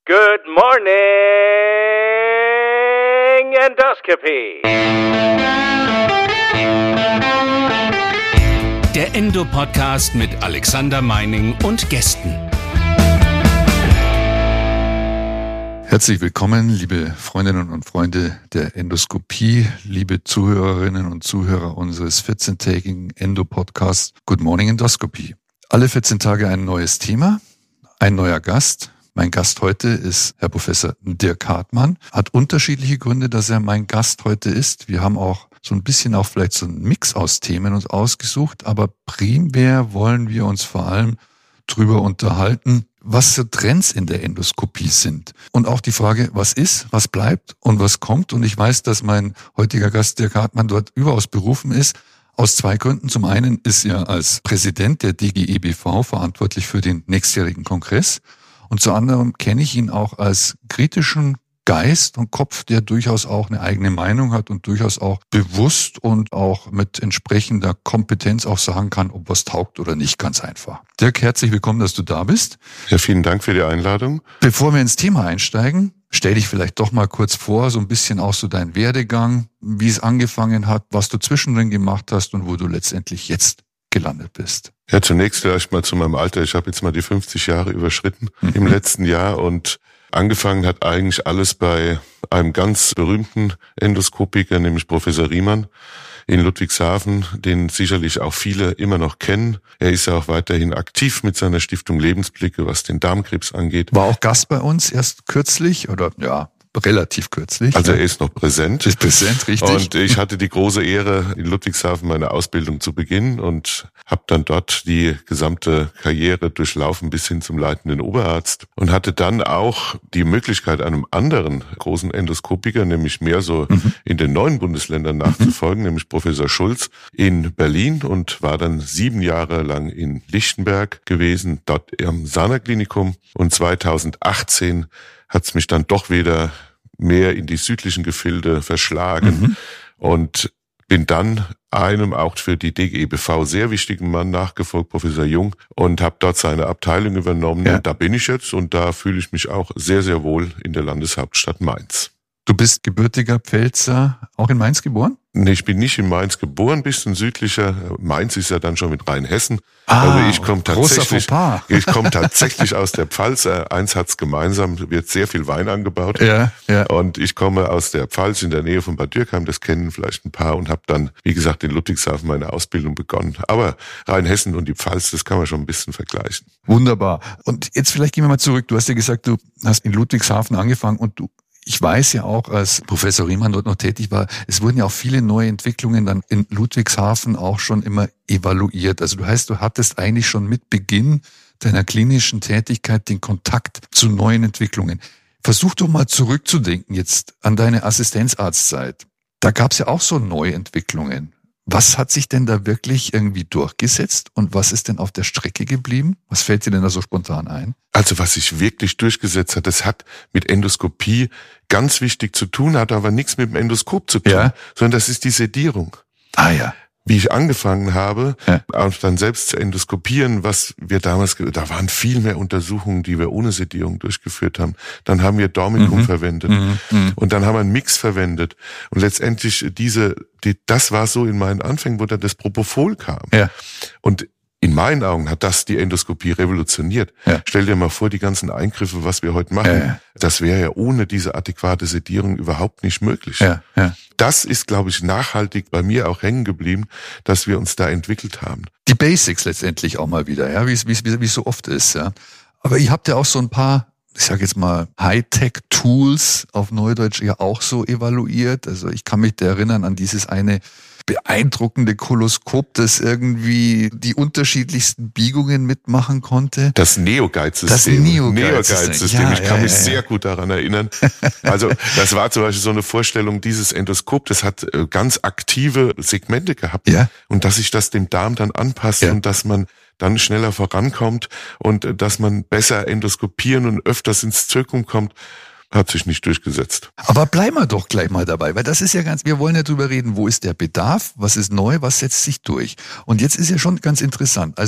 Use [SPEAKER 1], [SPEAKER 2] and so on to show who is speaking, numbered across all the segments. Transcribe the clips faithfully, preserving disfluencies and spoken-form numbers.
[SPEAKER 1] Good morning, Endoscopy.
[SPEAKER 2] Der Endo-Podcast mit Alexander Meining und Gästen.
[SPEAKER 3] Herzlich willkommen, liebe Freundinnen und Freunde der Endoskopie, liebe Zuhörerinnen und Zuhörer unseres vierzehntägigen Endo-Podcasts Good Morning Endoscopy. Alle vierzehn Tage ein neues Thema, ein neuer Gast. Mein Gast heute ist Herr Professor Dirk Hartmann. Hat unterschiedliche Gründe, dass er mein Gast heute ist. Wir haben auch so ein bisschen auch vielleicht so einen Mix aus Themen uns ausgesucht, aber primär wollen wir uns vor allem drüber unterhalten, was so Trends in der Endoskopie sind. Und auch die Frage, was ist, was bleibt und was kommt. Und ich weiß, dass mein heutiger Gast Dirk Hartmann dort überaus berufen ist. Aus zwei Gründen. Zum einen ist er als Präsident der D G E B V verantwortlich für den nächstjährigen Kongress. Und zu anderem kenne ich ihn auch als kritischen Geist und Kopf, der durchaus auch eine eigene Meinung hat und durchaus auch bewusst und auch mit entsprechender Kompetenz auch sagen kann, ob was taugt oder nicht, ganz einfach. Dirk, herzlich willkommen, dass du da bist.
[SPEAKER 4] Ja, vielen Dank für die Einladung.
[SPEAKER 3] Bevor wir ins Thema einsteigen, stell dich vielleicht doch mal kurz vor, so ein bisschen auch so dein Werdegang, wie es angefangen hat, was du zwischendrin gemacht hast und wo du letztendlich jetzt gelandet bist.
[SPEAKER 4] Ja, zunächst vielleicht mal zu meinem Alter. Ich habe jetzt mal die fünfzig Jahre überschritten mhm. im letzten Jahr und angefangen hat eigentlich alles bei einem ganz berühmten Endoskopiker, nämlich Professor Riemann in Ludwigshafen, den sicherlich auch viele immer noch kennen. Er ist ja auch weiterhin aktiv mit seiner Stiftung Lebensblicke, was den Darmkrebs angeht.
[SPEAKER 3] War auch Gast bei uns erst kürzlich oder ja, relativ kürzlich.
[SPEAKER 4] Also er ist noch präsent.
[SPEAKER 3] Ist präsent, richtig.
[SPEAKER 4] Und ich hatte die große Ehre, in Ludwigshafen meine Ausbildung zu beginnen und habe dann dort die gesamte Karriere durchlaufen bis hin zum leitenden Oberarzt und hatte dann auch die Möglichkeit, einem anderen großen Endoskopiker, nämlich mehr so mhm. in den neuen Bundesländern nachzufolgen, mhm. nämlich Professor Schulz in Berlin und war dann sieben Jahre lang in Lichtenberg gewesen, dort am Sana-Klinikum. Und zweitausendachtzehn hat es mich dann doch wieder mehr in die südlichen Gefilde verschlagen mhm. und bin dann einem auch für die D G E B V sehr wichtigen Mann nachgefolgt, Professor Jung, und habe dort seine Abteilung übernommen. Ja. Und da bin ich jetzt und da fühle ich mich auch sehr, sehr wohl in der Landeshauptstadt Mainz.
[SPEAKER 3] Du bist gebürtiger Pfälzer, auch in Mainz geboren?
[SPEAKER 4] Nee, ich bin nicht in Mainz geboren, bisschen südlicher. Mainz ist ja dann schon mit Rheinhessen.
[SPEAKER 3] Ah,
[SPEAKER 4] also ich komme tatsächlich,
[SPEAKER 3] großer Fauxpas.
[SPEAKER 4] ich komme tatsächlich aus der Pfalz. Eins hat's gemeinsam, wird sehr viel Wein angebaut.
[SPEAKER 3] Ja, ja.
[SPEAKER 4] Und ich komme aus der Pfalz in der Nähe von Bad Dürkheim, das kennen vielleicht ein paar, und habe dann, wie gesagt, in Ludwigshafen meine Ausbildung begonnen. Aber Rheinhessen und die Pfalz, das kann man schon ein bisschen vergleichen.
[SPEAKER 3] Wunderbar. Und jetzt vielleicht gehen wir mal zurück. Du hast ja gesagt, du hast in Ludwigshafen angefangen und du Ich weiß ja auch, als Professor Riemann dort noch tätig war, es wurden ja auch viele neue Entwicklungen dann in Ludwigshafen auch schon immer evaluiert. Also du heißt, du hattest eigentlich schon mit Beginn deiner klinischen Tätigkeit den Kontakt zu neuen Entwicklungen. Versuch doch mal zurückzudenken jetzt an deine Assistenzarztzeit. Da gab es ja auch so neue Entwicklungen. Was hat sich denn da wirklich irgendwie durchgesetzt und was ist denn auf der Strecke geblieben? Was fällt dir denn da so spontan ein?
[SPEAKER 4] Also was sich wirklich durchgesetzt hat, das hat mit Endoskopie ganz wichtig zu tun, hat aber nichts mit dem Endoskop zu tun,
[SPEAKER 3] ja.
[SPEAKER 4] sondern das ist die Sedierung.
[SPEAKER 3] Ah ja.
[SPEAKER 4] Wie ich angefangen habe,
[SPEAKER 3] ja.
[SPEAKER 4] auch dann selbst zu endoskopieren, was wir damals, da waren viel mehr Untersuchungen, die wir ohne Sedierung durchgeführt haben. Dann haben wir Dormicum mhm. verwendet mhm. und dann haben wir einen Mix verwendet. Und letztendlich diese, die, das war so in meinen Anfängen, wo dann das Propofol kam.
[SPEAKER 3] Ja.
[SPEAKER 4] Und in meinen Augen hat das die Endoskopie revolutioniert.
[SPEAKER 3] Ja.
[SPEAKER 4] Stell dir mal vor, die ganzen Eingriffe, was wir heute machen,
[SPEAKER 3] ja.
[SPEAKER 4] das wäre ja ohne diese adäquate Sedierung überhaupt nicht möglich.
[SPEAKER 3] Ja. Ja.
[SPEAKER 4] Das ist, glaube ich, nachhaltig bei mir auch hängen geblieben, dass wir uns da entwickelt haben.
[SPEAKER 3] Die Basics letztendlich auch mal wieder, ja, wie es wie es wie es so oft ist, ja. Aber ihr habt ja auch so ein paar, ich sage jetzt mal, Hightech-Tools auf Neudeutsch ja auch so evaluiert. Also ich kann mich da erinnern an dieses eine beeindruckende Koloskop, das irgendwie die unterschiedlichsten Biegungen mitmachen konnte.
[SPEAKER 4] Das Neo-Guide-System.
[SPEAKER 3] Das
[SPEAKER 4] Neo-Guide-System.
[SPEAKER 3] Ja,
[SPEAKER 4] ich kann
[SPEAKER 3] ja,
[SPEAKER 4] mich
[SPEAKER 3] ja,
[SPEAKER 4] sehr
[SPEAKER 3] ja.
[SPEAKER 4] gut daran erinnern. Also das war zum Beispiel so eine Vorstellung, dieses Endoskop, das hat ganz aktive Segmente gehabt.
[SPEAKER 3] Ja.
[SPEAKER 4] Und dass sich das dem Darm dann anpasst
[SPEAKER 3] ja.
[SPEAKER 4] und dass man dann schneller vorankommt und dass man besser endoskopieren und öfters ins Zirkum kommt. hat sich nicht durchgesetzt.
[SPEAKER 3] Aber bleiben wir doch gleich mal dabei, weil das ist ja ganz, wir wollen ja drüber reden, wo ist der Bedarf, was ist neu, was setzt sich durch. Und jetzt ist ja schon ganz interessant, also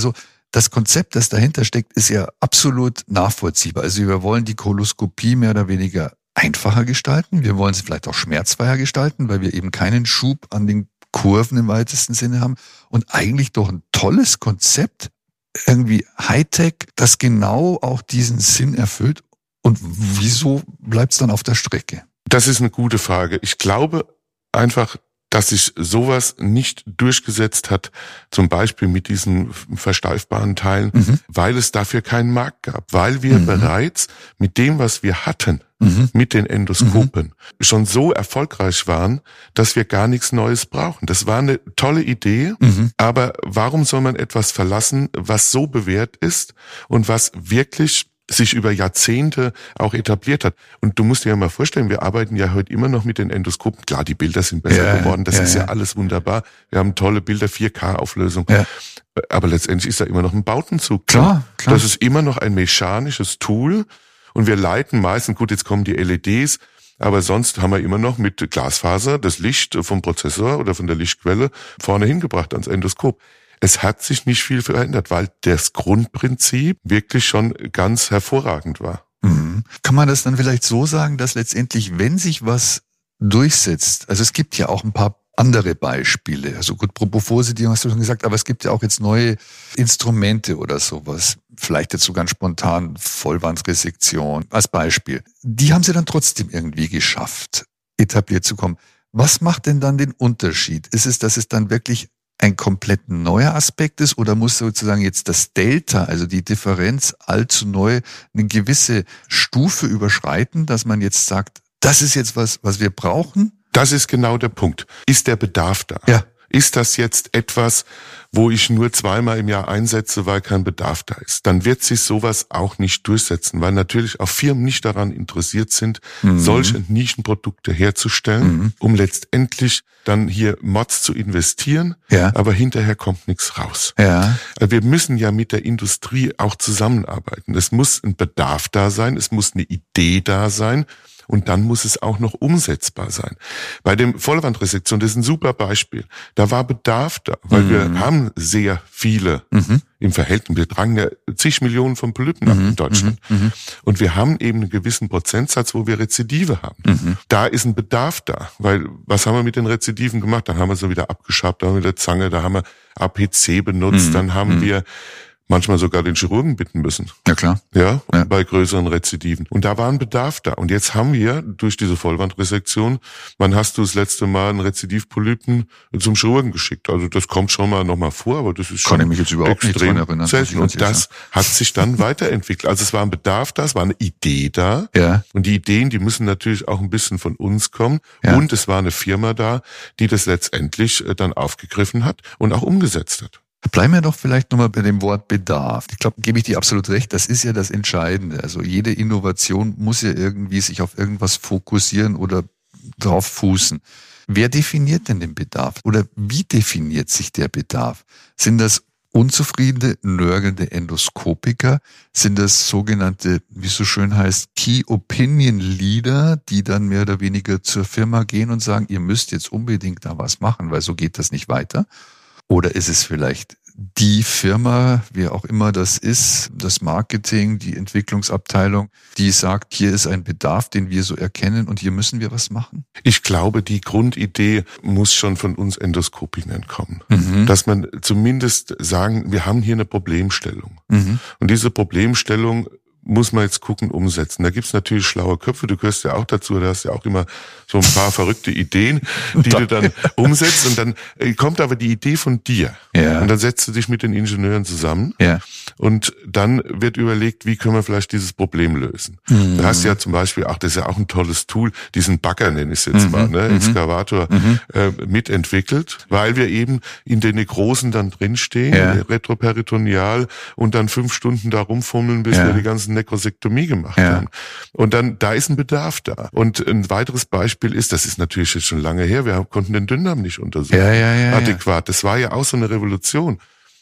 [SPEAKER 3] das Konzept, das dahinter steckt, ist ja absolut nachvollziehbar. Also wir wollen die Koloskopie mehr oder weniger einfacher gestalten. Wir wollen sie vielleicht auch schmerzfreier gestalten, weil wir eben keinen Schub an den Kurven im weitesten Sinne haben. Und eigentlich doch ein tolles Konzept, irgendwie Hightech, das genau auch diesen Sinn erfüllt. Und wieso bleibt es dann auf der Strecke?
[SPEAKER 4] Das ist eine gute Frage. Ich glaube einfach, dass sich sowas nicht durchgesetzt hat, zum Beispiel mit diesen versteifbaren Teilen, mhm. weil es dafür keinen Markt gab, weil wir mhm. bereits mit dem, was wir hatten, mhm. mit den Endoskopen, mhm. schon so erfolgreich waren, dass wir gar nichts Neues brauchen. Das war eine tolle Idee, mhm. aber warum soll man etwas verlassen, was so bewährt ist und was wirklich sich über Jahrzehnte auch etabliert hat. Und du musst dir ja mal vorstellen, wir arbeiten ja heute immer noch mit den Endoskopen. Klar, die Bilder sind besser ja, geworden, das ja, ist ja, ja alles wunderbar. Wir haben tolle Bilder, vier K Auflösung. Ja. Aber letztendlich ist da immer noch ein Bautenzug.
[SPEAKER 3] Klar, klar.
[SPEAKER 4] Das ist immer noch ein mechanisches Tool. Und wir leiten meistens, gut, jetzt kommen die L E Ds, aber sonst haben wir immer noch mit Glasfaser das Licht vom Prozessor oder von der Lichtquelle vorne hingebracht ans Endoskop. Es hat sich nicht viel verändert, weil das Grundprinzip wirklich schon ganz hervorragend war.
[SPEAKER 3] Mhm. Kann man das dann vielleicht so sagen, dass letztendlich, wenn sich was durchsetzt, also es gibt ja auch ein paar andere Beispiele, also gut, Propofol-Sedierung hast du schon gesagt, aber es gibt ja auch jetzt neue Instrumente oder sowas, vielleicht jetzt so ganz spontan Vollwandresektion als Beispiel. Die haben sie dann trotzdem irgendwie geschafft, etabliert zu kommen. Was macht denn dann den Unterschied? Ist es, dass es dann wirklich ein komplett neuer Aspekt ist oder muss sozusagen jetzt das Delta, also die Differenz allzu neu, eine gewisse Stufe überschreiten, dass man jetzt sagt, das ist jetzt was, was wir brauchen?
[SPEAKER 4] Das ist genau der Punkt. Ist der Bedarf da?
[SPEAKER 3] Ja.
[SPEAKER 4] Ist das jetzt etwas, wo ich nur zweimal im Jahr einsetze, weil kein Bedarf da ist? Dann wird sich sowas auch nicht durchsetzen, weil natürlich auch Firmen nicht daran interessiert sind, mhm. solche Nischenprodukte herzustellen, mhm. um letztendlich dann hier Mods zu investieren, ja. aber hinterher kommt nichts raus.
[SPEAKER 3] Ja.
[SPEAKER 4] Wir müssen ja mit der Industrie auch zusammenarbeiten. Es muss ein Bedarf da sein, es muss eine Idee da sein. Und dann muss es auch noch umsetzbar sein. Bei dem Vollwandresektion, das ist ein super Beispiel. Da war Bedarf da, weil mhm. wir haben sehr viele mhm. im Verhältnis. Wir tragen ja zig Millionen von Polypen ab mhm. in Deutschland. Mhm. Und wir haben eben einen gewissen Prozentsatz, wo wir Rezidive haben. Mhm. Da ist ein Bedarf da, weil was haben wir mit den Rezidiven gemacht? Dann haben wir sie wieder abgeschabt, da haben wir eine Zange, da haben wir A P C benutzt, mhm. dann haben mhm. wir manchmal sogar den Chirurgen bitten müssen.
[SPEAKER 3] Ja, klar.
[SPEAKER 4] Ja, ja, bei größeren Rezidiven. Und da war ein Bedarf da. Und jetzt haben wir durch diese Vollwandresektion, wann hast du das letzte Mal einen Rezidivpolypen zum Chirurgen geschickt? Also das kommt schon mal nochmal vor, aber das ist
[SPEAKER 3] Kann
[SPEAKER 4] schon
[SPEAKER 3] ich mich jetzt überhaupt
[SPEAKER 4] extrem
[SPEAKER 3] nicht dran erinnern,
[SPEAKER 4] selten. Und das hat sich dann weiterentwickelt. Also es war ein Bedarf da, es war eine Idee da.
[SPEAKER 3] Ja.
[SPEAKER 4] Und die Ideen, die müssen natürlich auch ein bisschen von uns kommen.
[SPEAKER 3] Ja.
[SPEAKER 4] Und es war eine Firma da, die das letztendlich dann aufgegriffen hat und auch umgesetzt hat.
[SPEAKER 3] Bleiben wir doch vielleicht nochmal bei dem Wort Bedarf. Ich glaube, gebe ich dir absolut recht, das ist ja das Entscheidende. Also jede Innovation muss ja irgendwie sich auf irgendwas fokussieren oder drauf fußen. Wer definiert denn den Bedarf? Oder wie definiert sich der Bedarf? Sind das unzufriedene, nörgelnde Endoskopiker? Sind das sogenannte, wie es so schön heißt, Key Opinion Leader, die dann mehr oder weniger zur Firma gehen und sagen, ihr müsst jetzt unbedingt da was machen, weil so geht das nicht weiter? Oder ist es vielleicht die Firma, wie auch immer das ist, das Marketing, die Entwicklungsabteilung, die sagt, hier ist ein Bedarf, den wir so erkennen und hier müssen wir was machen?
[SPEAKER 4] Ich glaube, die Grundidee muss schon von uns Endoskopikern kommen.
[SPEAKER 3] Mhm.
[SPEAKER 4] Dass man zumindest sagen, wir haben hier eine Problemstellung.
[SPEAKER 3] Mhm.
[SPEAKER 4] Und diese Problemstellung muss man jetzt gucken, umsetzen. Da gibt's natürlich schlaue Köpfe, du gehörst ja auch dazu, da hast ja auch immer so ein paar verrückte Ideen, die du dann umsetzt und dann kommt aber die Idee von dir.
[SPEAKER 3] Ja.
[SPEAKER 4] Und dann setzt du dich mit den Ingenieuren zusammen
[SPEAKER 3] ja.
[SPEAKER 4] und dann wird überlegt, wie können wir vielleicht dieses Problem lösen.
[SPEAKER 3] Mhm.
[SPEAKER 4] Da hast du ja zum Beispiel, auch das ist ja auch ein tolles Tool, diesen Bagger nenne ich es jetzt
[SPEAKER 3] mhm.
[SPEAKER 4] mal, ne,
[SPEAKER 3] mhm.
[SPEAKER 4] Excavator
[SPEAKER 3] mhm.
[SPEAKER 4] äh, mitentwickelt, weil wir eben in den Nekrosen dann drinstehen,
[SPEAKER 3] ja.
[SPEAKER 4] retroperitoneal und dann fünf Stunden da rumfummeln, bis
[SPEAKER 3] ja.
[SPEAKER 4] wir die ganzen Nekrosektomie gemacht
[SPEAKER 3] ja.
[SPEAKER 4] haben. Und dann, da ist ein Bedarf da. Und ein weiteres Beispiel ist, das ist natürlich jetzt schon lange her, wir konnten den Dünndarm nicht untersuchen.
[SPEAKER 3] Ja, ja, ja,
[SPEAKER 4] adäquat. Das war ja auch so eine Revolution.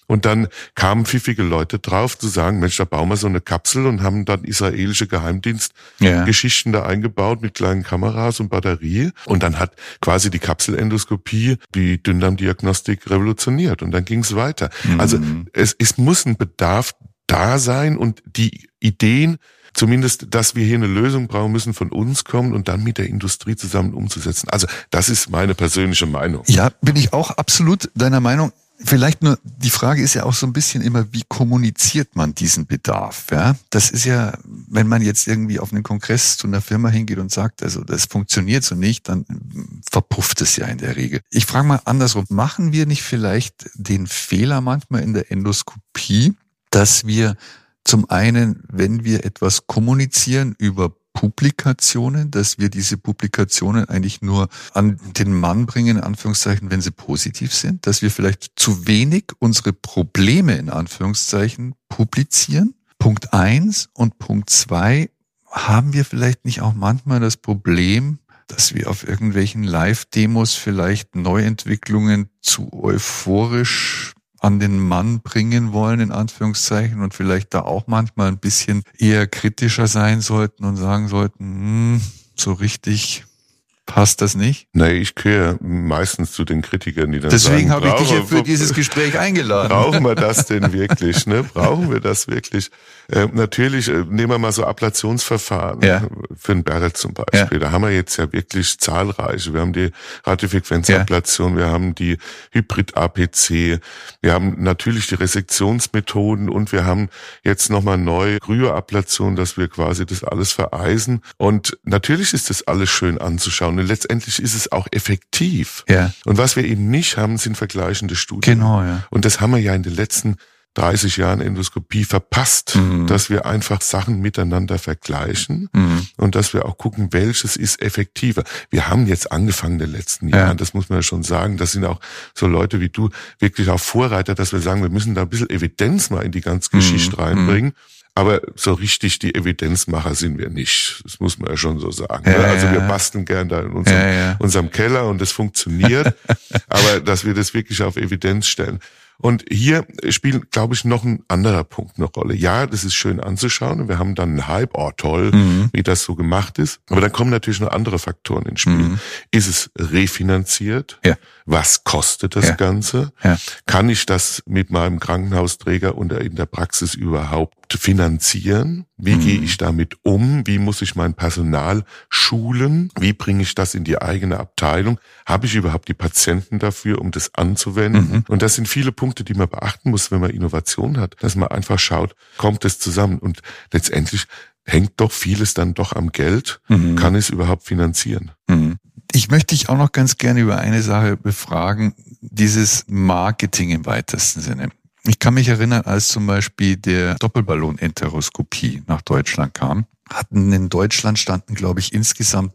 [SPEAKER 4] Und dann kamen pfiffige Leute drauf zu sagen, Mensch, da bauen wir so eine Kapsel und haben dann israelische Geheimdienstgeschichten ja. da eingebaut mit kleinen Kameras und Batterie. Und dann hat quasi die Kapselendoskopie die Dünndarmdiagnostik revolutioniert und dann ging es weiter. Mhm. Also es, es muss ein Bedarf da sein und die Ideen, zumindest, dass wir hier eine Lösung brauchen, müssen von uns kommen und dann mit der Industrie zusammen umzusetzen. Also das ist meine persönliche Meinung.
[SPEAKER 3] Ja, bin ich auch absolut deiner Meinung. Vielleicht nur, die Frage ist ja auch so ein bisschen immer, wie kommuniziert man diesen Bedarf? Ja, das ist ja, wenn man jetzt irgendwie auf einen Kongress zu einer Firma hingeht und sagt, also das funktioniert so nicht, dann verpufft es ja in der Regel. Ich frage mal andersrum, machen wir nicht vielleicht den Fehler manchmal in der Endoskopie, dass wir zum einen, wenn wir etwas kommunizieren über Publikationen, dass wir diese Publikationen eigentlich nur an den Mann bringen, in Anführungszeichen, wenn sie positiv sind, dass wir vielleicht zu wenig unsere Probleme, in Anführungszeichen, publizieren. Punkt eins und Punkt zwei, haben wir vielleicht nicht auch manchmal das Problem, dass wir auf irgendwelchen Live-Demos vielleicht Neuentwicklungen zu euphorisch an den Mann bringen wollen, in Anführungszeichen, und vielleicht da auch manchmal ein bisschen eher kritischer sein sollten und sagen sollten, hm, so richtig passt das nicht?
[SPEAKER 4] Nee, ich gehöre meistens zu den Kritikern, die dann
[SPEAKER 3] Deswegen
[SPEAKER 4] sagen,
[SPEAKER 3] habe ich dich ja für dieses Gespräch eingeladen.
[SPEAKER 4] Brauchen wir das denn wirklich? Ne? Brauchen wir das wirklich? Äh, natürlich, äh, nehmen wir mal so Ablationsverfahren
[SPEAKER 3] ja.
[SPEAKER 4] für den Barrett zum Beispiel. Ja. Da haben wir jetzt ja wirklich zahlreiche. Wir haben die Radiofrequenzablation, ja. wir haben die Hybrid-A P C, wir haben natürlich die Resektionsmethoden und wir haben jetzt nochmal neu Kryoablation, dass wir quasi das alles vereisen. Und natürlich ist das alles schön anzuschauen. Und letztendlich ist es auch effektiv.
[SPEAKER 3] Ja.
[SPEAKER 4] Und was wir eben nicht haben, sind vergleichende Studien.
[SPEAKER 3] Genau, ja.
[SPEAKER 4] Und das haben wir ja in den letzten dreißig Jahren Endoskopie verpasst, mhm. dass wir einfach Sachen miteinander vergleichen mhm. und dass wir auch gucken, welches ist effektiver. Wir haben jetzt angefangen in den letzten Jahren, ja. das muss man ja schon sagen, das sind auch so Leute wie du wirklich auch Vorreiter, dass wir sagen, wir müssen da ein bisschen Evidenz mal in die ganze mhm. Geschichte reinbringen. Aber so richtig die Evidenzmacher sind wir nicht. Das muss man ja schon so sagen. Ja, also wir basteln gern da in unserem, ja, ja. unserem Keller und das funktioniert. Aber dass wir das wirklich auf Evidenz stellen. Und hier spielt, glaube ich, noch ein anderer Punkt eine Rolle. Ja, das ist schön anzuschauen und wir haben dann einen Hype, oh toll, mhm. wie das so gemacht ist. Aber dann kommen natürlich noch andere Faktoren ins Spiel. Mhm. Ist es refinanziert?
[SPEAKER 3] Ja.
[SPEAKER 4] Was kostet das ja. Ganze?
[SPEAKER 3] Ja.
[SPEAKER 4] Kann ich das mit meinem Krankenhausträger oder in der Praxis überhaupt finanzieren? Wie mhm. gehe ich damit um? Wie muss ich mein Personal schulen? Wie bringe ich das in die eigene Abteilung? Habe ich überhaupt die Patienten dafür, um das anzuwenden? Mhm. Und das sind viele Punkte, die man beachten muss, wenn man Innovation hat, dass man einfach schaut, kommt es zusammen? Und letztendlich hängt doch vieles dann doch am Geld. Mhm. Kann es überhaupt finanzieren?
[SPEAKER 3] Mhm. Ich möchte dich auch noch ganz gerne über eine Sache befragen, dieses Marketing im weitesten Sinne. Ich kann mich erinnern, als zum Beispiel der Doppelballon-Enteroskopie nach Deutschland kam, hatten in Deutschland standen, glaube ich, insgesamt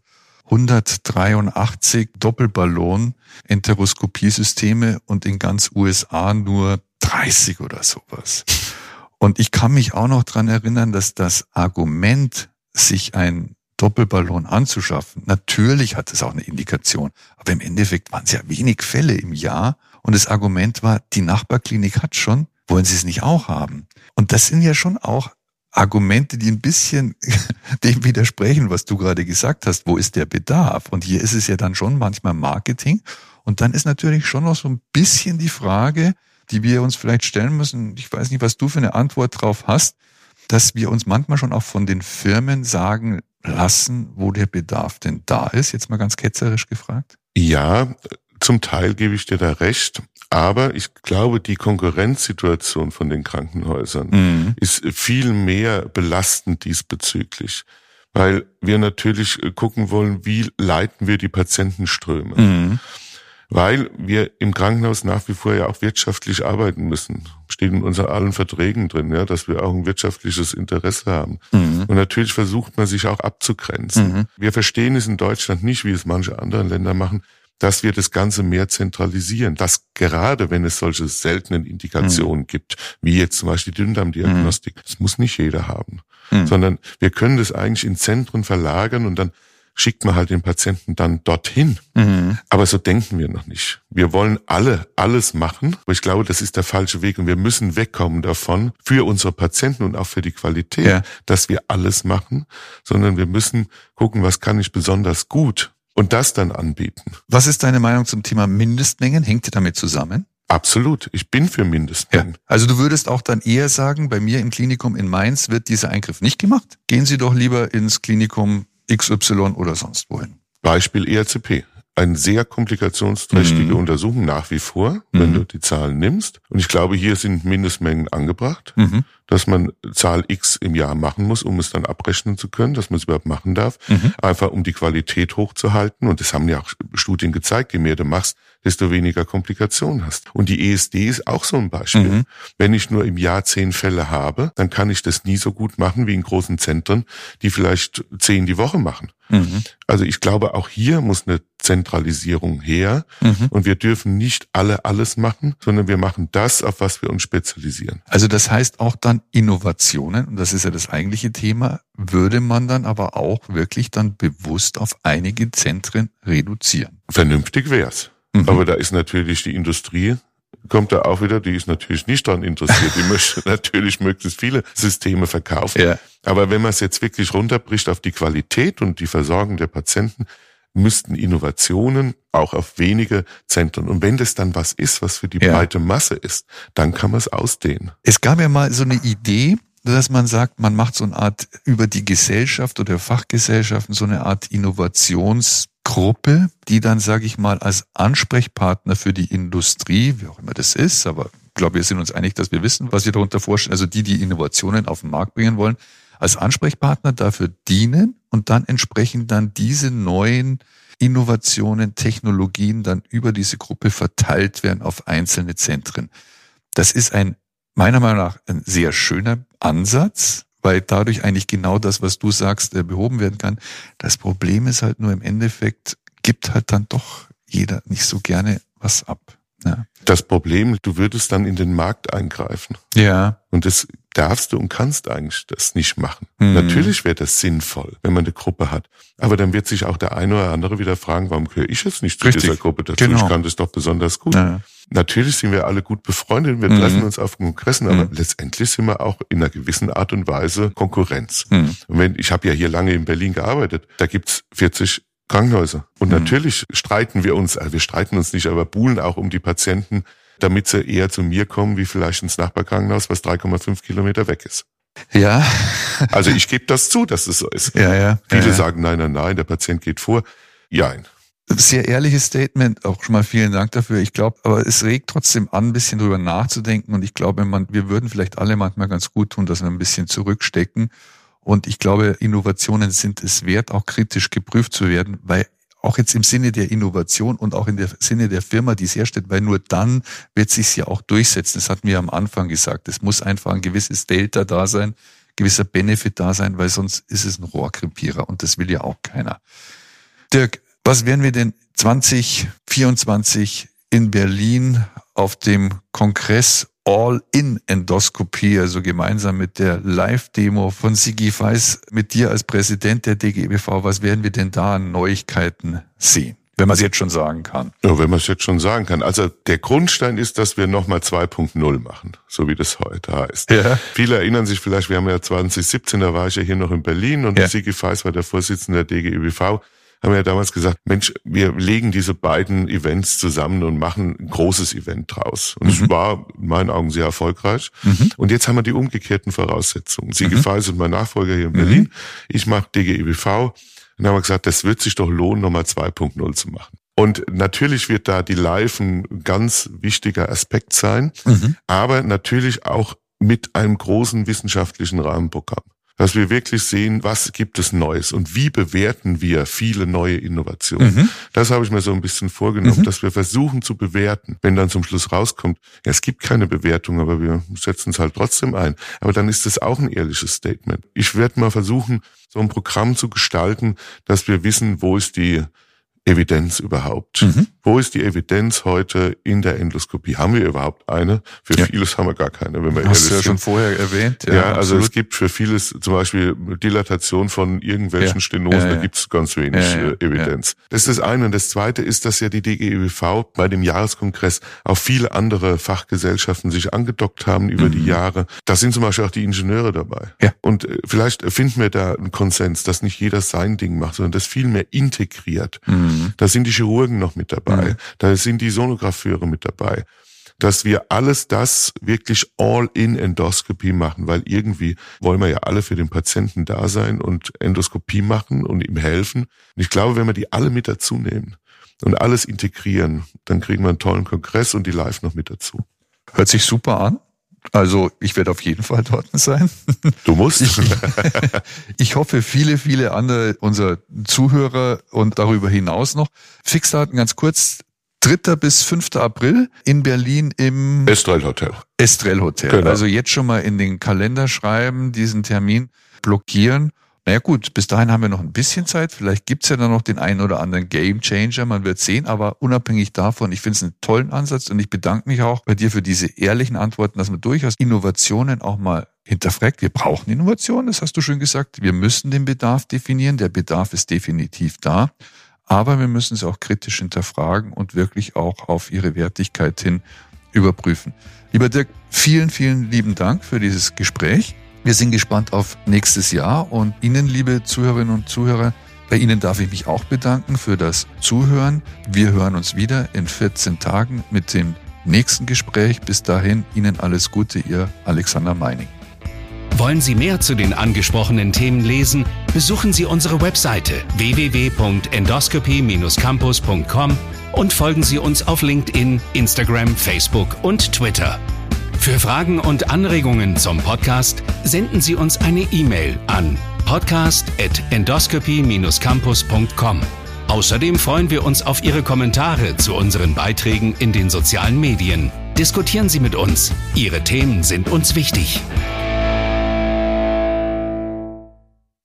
[SPEAKER 3] hundertdreiundachtzig Doppelballon-Enteroskopiesysteme und in ganz U S A nur dreißig oder sowas. Und ich kann mich auch noch dran erinnern, dass das Argument, sich ein Doppelballon anzuschaffen, natürlich hat es auch eine Indikation, aber im Endeffekt waren es ja wenig Fälle im Jahr und das Argument war, die Nachbarklinik hat schon, wollen sie es nicht auch haben? Und das sind ja schon auch Argumente, die ein bisschen dem widersprechen, was du gerade gesagt hast. Wo ist der Bedarf? Und hier ist es ja dann schon manchmal Marketing. Und dann ist natürlich schon noch so ein bisschen die Frage, die wir uns vielleicht stellen müssen. Ich weiß nicht, was du für eine Antwort drauf hast, dass wir uns manchmal schon auch von den Firmen sagen lassen, wo der Bedarf denn da ist. Jetzt mal ganz ketzerisch gefragt.
[SPEAKER 4] Ja, zum Teil gebe ich dir da recht. Aber ich glaube, die Konkurrenzsituation von den Krankenhäusern mhm. ist viel mehr belastend diesbezüglich, weil wir natürlich gucken wollen, wie leiten wir die Patientenströme. Mhm. Weil wir im Krankenhaus nach wie vor ja auch wirtschaftlich arbeiten müssen. Steht in unseren allen Verträgen drin, ja, dass wir auch ein wirtschaftliches Interesse haben. Mhm. Und natürlich versucht man sich auch abzugrenzen. Mhm. Wir verstehen es in Deutschland nicht, wie es manche andere Länder machen, dass wir das Ganze mehr zentralisieren, dass gerade wenn es solche seltenen Indikationen mhm. gibt, wie jetzt zum Beispiel die Dünndarmdiagnostik, mhm. das muss nicht jeder haben, mhm. sondern wir können das eigentlich in Zentren verlagern und dann schickt man halt den Patienten dann dorthin. Mhm. Aber so denken wir noch nicht. Wir wollen alle alles machen, aber ich glaube, das ist der falsche Weg und wir müssen wegkommen davon, für unsere Patienten und auch für die Qualität, ja. dass wir alles machen, sondern wir müssen gucken, was kann ich besonders gut und das dann anbieten.
[SPEAKER 3] Was ist deine Meinung zum Thema Mindestmengen? Hängt ihr damit zusammen?
[SPEAKER 4] Absolut. Ich bin für Mindestmengen.
[SPEAKER 3] Ja. Also du würdest auch dann eher sagen, bei mir im Klinikum in Mainz wird dieser Eingriff nicht gemacht. Gehen Sie doch lieber ins Klinikum X Y oder sonst wohin.
[SPEAKER 4] Beispiel E R C P. Eine sehr komplikationsträchtige mhm. Untersuchung nach wie vor, wenn mhm. du die Zahlen nimmst. Und ich glaube, hier sind Mindestmengen angebracht, mhm. dass man Zahl X im Jahr machen muss, um es dann abrechnen zu können, dass man es überhaupt machen darf. Mhm. Einfach um die Qualität hochzuhalten. Und das haben ja auch Studien gezeigt, je mehr du machst, desto weniger Komplikationen hast. Und die E S D ist auch so ein Beispiel. Mhm. Wenn ich nur im Jahr zehn Fälle habe, dann kann ich das nie so gut machen wie in großen Zentren, die vielleicht zehn die Woche machen. Mhm. Also ich glaube, auch hier muss eine Zentralisierung her. Mhm. Und wir dürfen nicht alle alles machen, sondern wir machen das, auf was wir uns spezialisieren.
[SPEAKER 3] Also das heißt auch dann Innovationen, und das ist ja das eigentliche Thema, würde man dann aber auch wirklich dann bewusst auf einige Zentren reduzieren.
[SPEAKER 4] Vernünftig wär's. Mhm. Aber da ist natürlich die Industrie, kommt da auch wieder, die ist natürlich nicht daran interessiert. Die möchte natürlich möglichst viele Systeme verkaufen. Ja. Aber wenn man es jetzt wirklich runterbricht auf die Qualität und die Versorgung der Patienten, müssten Innovationen auch auf wenige Zentren. Und wenn das dann was ist, was für die ja. breite Masse ist, dann kann man es ausdehnen.
[SPEAKER 3] Es gab ja mal so eine Idee, dass man sagt, man macht so eine Art über die Gesellschaft oder Fachgesellschaften so eine Art Innovationsgruppe, die dann, sage ich mal, als Ansprechpartner für die Industrie, wie auch immer das ist, aber ich glaube, wir sind uns einig, dass wir wissen, was wir darunter vorstellen, also die, die Innovationen auf den Markt bringen wollen, als Ansprechpartner dafür dienen und dann entsprechend dann diese neuen Innovationen, Technologien dann über diese Gruppe verteilt werden auf einzelne Zentren. Das ist ein meiner Meinung nach ein sehr schöner Ansatz, weil dadurch eigentlich genau das, was du sagst, behoben werden kann. Das Problem ist halt nur im Endeffekt, gibt halt dann doch jeder nicht so gerne was ab. Ja.
[SPEAKER 4] Das Problem, du würdest dann in den Markt eingreifen.
[SPEAKER 3] Ja.
[SPEAKER 4] Und das darfst du und kannst eigentlich das nicht machen. Mhm. Natürlich wäre das sinnvoll, wenn man eine Gruppe hat. Aber dann wird sich auch der eine oder andere wieder fragen, warum gehöre ich jetzt nicht zu
[SPEAKER 3] Richtig.
[SPEAKER 4] dieser Gruppe dazu?
[SPEAKER 3] Genau.
[SPEAKER 4] Ich kann das doch besonders gut.
[SPEAKER 3] Ja.
[SPEAKER 4] Natürlich sind wir alle gut befreundet, wir mhm. treffen uns auf Kongressen, aber mhm. letztendlich sind wir auch in einer gewissen Art und Weise Konkurrenz. Mhm. Und wenn, ich habe ja hier lange in Berlin gearbeitet, da gibt's vierzig Krankenhäuser. Und mhm. natürlich streiten wir uns, also wir streiten uns nicht, aber buhlen auch um die Patienten, damit sie eher zu mir kommen, wie vielleicht ins Nachbarkrankenhaus, was drei Komma fünf Kilometer weg ist.
[SPEAKER 3] Ja.
[SPEAKER 4] Also ich gebe das zu, dass es so ist.
[SPEAKER 3] Ja, ja.
[SPEAKER 4] Viele
[SPEAKER 3] ja, ja.
[SPEAKER 4] sagen, nein, nein, nein, der Patient geht vor. Jein.
[SPEAKER 3] Sehr ehrliches Statement, auch schon mal vielen Dank dafür. Ich glaube, aber es regt trotzdem an, ein bisschen drüber nachzudenken. Und ich glaube, man, wir würden vielleicht alle manchmal ganz gut tun, dass wir ein bisschen zurückstecken. Und ich glaube, Innovationen sind es wert, auch kritisch geprüft zu werden, weil auch jetzt im Sinne der Innovation und auch in der Sinne der Firma, die es herstellt, weil nur dann wird es sich ja auch durchsetzen. Das hatten wir am Anfang gesagt. Es muss einfach ein gewisses Delta da sein, gewisser Benefit da sein, weil sonst ist es ein Rohrkrepierer und das will ja auch keiner. Dirk, was werden wir denn zwanzig vierundzwanzig in Berlin auf dem Kongress All-in-Endoskopie, also gemeinsam mit der Live-Demo von Sigi Weiß, mit dir als Präsident der D G E B V, was werden wir denn da an Neuigkeiten sehen? Wenn man es jetzt schon sagen kann.
[SPEAKER 4] Ja, wenn man es jetzt schon sagen kann. Also der Grundstein ist, dass wir nochmal zwei Punkt null machen, so wie das heute heißt. Ja. Viele erinnern sich vielleicht, wir haben ja zwanzig siebzehn, da war ich ja hier noch in Berlin und ja. Sigi Weiß war der Vorsitzende der D G E B V. Haben wir ja damals gesagt, Mensch, wir legen diese beiden Events zusammen und machen ein großes Event draus. Und es mhm. war in meinen Augen sehr erfolgreich. Mhm. Und jetzt haben wir die umgekehrten Voraussetzungen. Sigi mhm. Weiß und mein Nachfolger hier in Berlin. Mhm. Ich mache D G E B V. Und dann haben wir gesagt, das wird sich doch lohnen, nochmal zwei Punkt null zu machen. Und natürlich wird da die Live ein ganz wichtiger Aspekt sein, mhm. aber natürlich auch mit einem großen wissenschaftlichen Rahmenprogramm. Dass wir wirklich sehen, was gibt es Neues und wie bewerten wir viele neue Innovationen. Mhm. Das habe ich mir so ein bisschen vorgenommen, mhm. dass wir versuchen zu bewerten. Wenn dann zum Schluss rauskommt, ja, es gibt keine Bewertung, aber wir setzen es halt trotzdem ein. Aber dann ist das auch ein ehrliches Statement. Ich werde mal versuchen, so ein Programm zu gestalten, dass wir wissen, wo ist die Evidenz überhaupt? Mhm. Wo ist die Evidenz heute in der Endoskopie? Haben wir überhaupt eine? Für ja. vieles haben wir gar keine, wenn wir ehrlich sind.
[SPEAKER 3] Hast du ja schon vorher erwähnt.
[SPEAKER 4] Ja, ja also es gibt für vieles, zum Beispiel Dilatation von irgendwelchen ja. Stenosen, ja, ja. da gibt es ganz wenig ja, ja. Äh, Evidenz. Ja. Das ist das eine. Und das zweite ist, dass ja die D G E W V bei dem Jahreskongress auch viele andere Fachgesellschaften sich angedockt haben über mhm. die Jahre. Da sind zum Beispiel auch die Ingenieure dabei. Ja. Und äh, vielleicht finden wir da einen Konsens, dass nicht jeder sein Ding macht, sondern das viel mehr integriert. Mhm. Da sind die Chirurgen noch mit dabei. Mhm. Da sind die Sonographeure mit dabei. Dass wir alles das wirklich All-in-Endoskopie machen, weil irgendwie wollen wir ja alle für den Patienten da sein und Endoskopie machen und ihm helfen. Und ich glaube, wenn wir die alle mit dazu nehmen und alles integrieren, dann kriegen wir einen tollen Kongress und die live noch mit dazu.
[SPEAKER 3] Hört sich super an. Also ich werde auf jeden Fall dort sein.
[SPEAKER 4] Du musst.
[SPEAKER 3] Ich, ich hoffe, viele, viele andere unserer Zuhörer und darüber hinaus noch. Fixdaten ganz kurz. dritter bis fünfter April in Berlin im
[SPEAKER 4] Estrell Hotel.
[SPEAKER 3] Estrell Hotel. Genau. Also jetzt schon mal in den Kalender schreiben, diesen Termin blockieren. Naja gut, bis dahin haben wir noch ein bisschen Zeit. Vielleicht gibt's ja dann noch den einen oder anderen Game Changer. Man wird sehen, aber unabhängig davon, ich finde es einen tollen Ansatz und ich bedanke mich auch bei dir für diese ehrlichen Antworten, dass man durchaus Innovationen auch mal hinterfragt. Wir brauchen Innovationen, das hast du schon gesagt. Wir müssen den Bedarf definieren. Der Bedarf ist definitiv da. Aber wir müssen es auch kritisch hinterfragen und wirklich auch auf ihre Wertigkeit hin überprüfen. Lieber Dirk, vielen, vielen lieben Dank für dieses Gespräch. Wir sind gespannt auf nächstes Jahr und Ihnen, liebe Zuhörerinnen und Zuhörer, bei Ihnen darf ich mich auch bedanken für das Zuhören. Wir hören uns wieder in vierzehn Tagen mit dem nächsten Gespräch. Bis dahin, Ihnen alles Gute, Ihr Alexander Meining.
[SPEAKER 2] Wollen Sie mehr zu den angesprochenen Themen lesen? Besuchen Sie unsere Webseite w w w punkt endoscopy dash campus punkt com und folgen Sie uns auf LinkedIn, Instagram, Facebook und Twitter. Für Fragen und Anregungen zum Podcast senden Sie uns eine E-Mail an podcast at endoscopy dash campus punkt com. Außerdem freuen wir uns auf Ihre Kommentare zu unseren Beiträgen in den sozialen Medien. Diskutieren Sie mit uns. Ihre Themen sind uns wichtig.